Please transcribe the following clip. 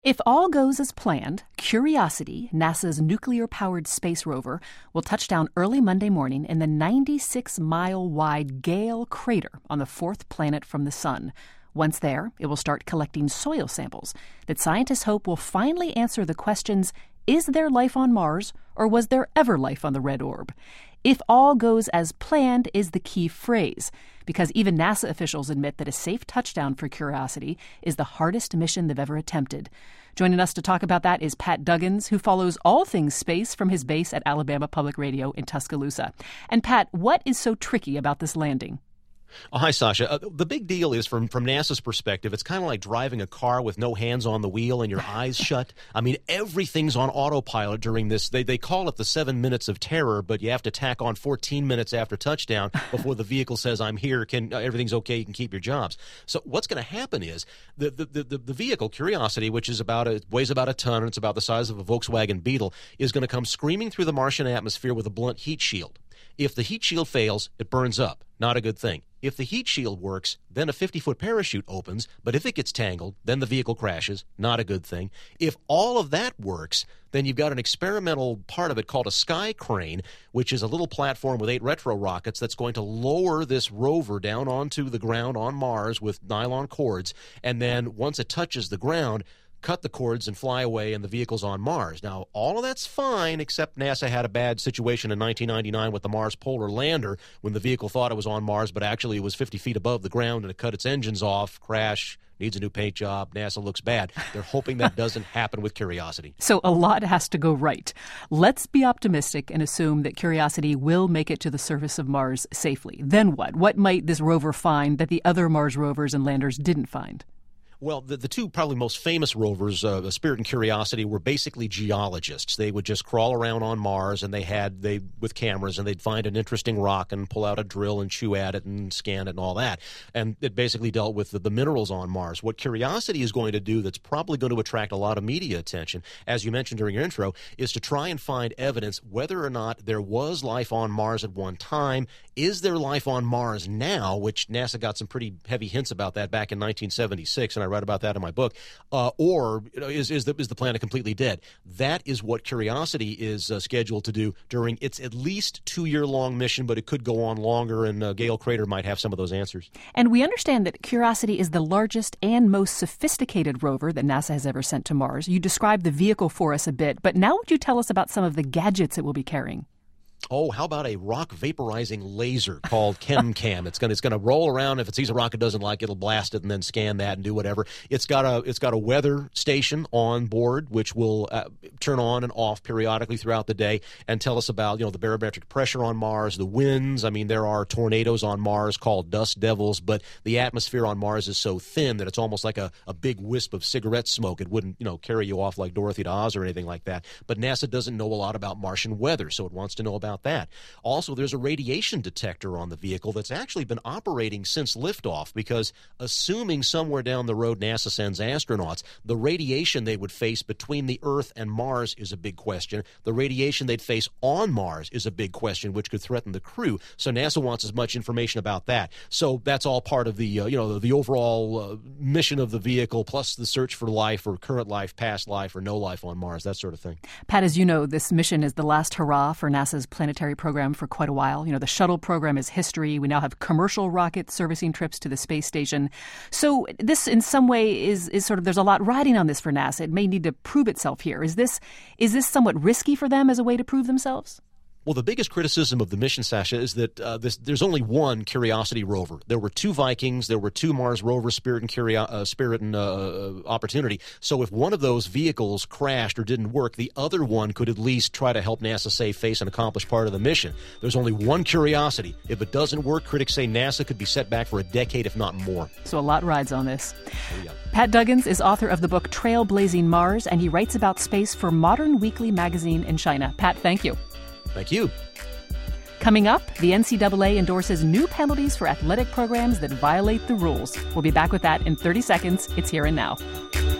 If all goes as planned, Curiosity, NASA's nuclear-powered space rover, will touch down early Monday morning in the 96-mile-wide Gale crater on the fourth planet from the Sun. Once there, it will start collecting soil samples that scientists hope will finally answer the questions, is there life on Mars, or was there ever life on the red orb? If all goes as planned is the key phrase, because even NASA officials admit that a safe touchdown for Curiosity is the hardest mission they've ever attempted. Joining us to talk about that is Pat Duggins, who follows all things space from his base at Alabama Public Radio in Tuscaloosa. And Pat, what is so tricky about this landing? Oh, hi, Sasha. The big deal is from NASA's perspective, it's kind of like driving a car with no hands on the wheel and your eyes shut. I mean, everything's on autopilot during this. They call it the 7 minutes of terror, but you have to tack on 14 minutes after touchdown before the vehicle says, I'm here, everything's okay, you can keep your jobs. So what's going to happen is the vehicle, Curiosity, which is weighs about a ton, and it's about the size of a Volkswagen Beetle, is going to come screaming through the Martian atmosphere with a blunt heat shield. If the heat shield fails, it burns up. Not a good thing. If the heat shield works, then a 50-foot parachute opens, but if it gets tangled, then the vehicle crashes. Not a good thing. If all of that works, then you've got an experimental part of it called a sky crane, which is a little platform with 8 retro rockets that's going to lower this rover down onto the ground on Mars with nylon cords, and then once it touches the ground, cut the cords and fly away, and the vehicle's on Mars. Now, all of that's fine, except NASA had a bad situation in 1999 with the Mars Polar Lander when the vehicle thought it was on Mars, but actually it was 50 feet above the ground, and it cut its engines off, crash, needs a new paint job, NASA looks bad. They're hoping that doesn't happen with Curiosity. So a lot has to go right. Let's be optimistic and assume that Curiosity will make it to the surface of Mars safely. Then what? What might this rover find that the other Mars rovers and landers didn't find? Well, the two probably most famous rovers, Spirit and Curiosity, were basically geologists. They would just crawl around on Mars, and with cameras, and they'd find an interesting rock and pull out a drill and chew at it and scan it and all that. And it basically dealt with the minerals on Mars. What Curiosity is going to do that's probably going to attract a lot of media attention, as you mentioned during your intro, is to try and find evidence whether or not there was life on Mars at one time. Is there life on Mars now, which NASA got some pretty heavy hints about that back in 1976, and I write about that in my book, or is the planet completely dead? That is what Curiosity is scheduled to do during its at least 2-year-long mission, but it could go on longer, and Gale Crater might have some of those answers. And we understand that Curiosity is the largest and most sophisticated rover that NASA has ever sent to Mars. You described the vehicle for us a bit, but now would you tell us about some of the gadgets it will be carrying? Oh, how about a rock vaporizing laser called ChemCam? It's going to roll around. If it sees a rock it doesn't like, it'll blast it and then scan that and do whatever. It's got a weather station on board which will turn on and off periodically throughout the day and tell us about the barometric pressure on Mars, the winds. I mean, there are tornadoes on Mars called dust devils, but the atmosphere on Mars is so thin that it's almost like a big wisp of cigarette smoke. It wouldn't carry you off like Dorothy to Oz or anything like that. But NASA doesn't know a lot about Martian weather, so it wants to know about that. Also, there's a radiation detector on the vehicle that's actually been operating since liftoff, because assuming somewhere down the road NASA sends astronauts, the radiation they would face between the Earth and Mars is a big question. The radiation they'd face on Mars is a big question, which could threaten the crew. So NASA wants as much information about that. So that's all part of the the overall mission of the vehicle, plus the search for life or current life, past life, or no life on Mars, that sort of thing. Pat, as you know, this mission is the last hurrah for NASA's planetary program for quite a while. The shuttle program is history. We now have commercial rockets servicing trips to the space station. So this, in some way, is sort of, there's a lot riding on this for NASA. It may need to prove itself here. Is this somewhat risky for them as a way to prove themselves? Well, the biggest criticism of the mission, Sasha, is that there's only one Curiosity rover. There were 2 Vikings, there were 2 Mars rovers, Spirit and Opportunity. So if one of those vehicles crashed or didn't work, the other one could at least try to help NASA save face and accomplish part of the mission. There's only one Curiosity. If it doesn't work, critics say NASA could be set back for a decade, if not more. So a lot rides on this. Oh, yeah. Pat Duggins is author of the book Trailblazing Mars, and he writes about space for Modern Weekly magazine in China. Pat, thank you. Thank you. Coming up, the NCAA endorses new penalties for athletic programs that violate the rules. We'll be back with that in 30 seconds. It's Here and Now.